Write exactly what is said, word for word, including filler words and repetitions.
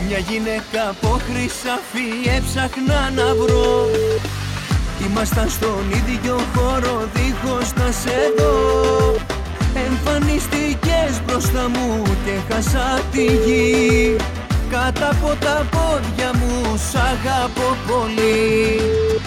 μια γυναίκα από χρυσάφι έψαχνα να βρω. Ήμασταν στον ίδιο χώρο δίχως να σε δω. Εμφανιστήκες μπροστά μου και χάσα τη γη. Κάτω από τα πόδια μου σ' αγαπώ πολύ.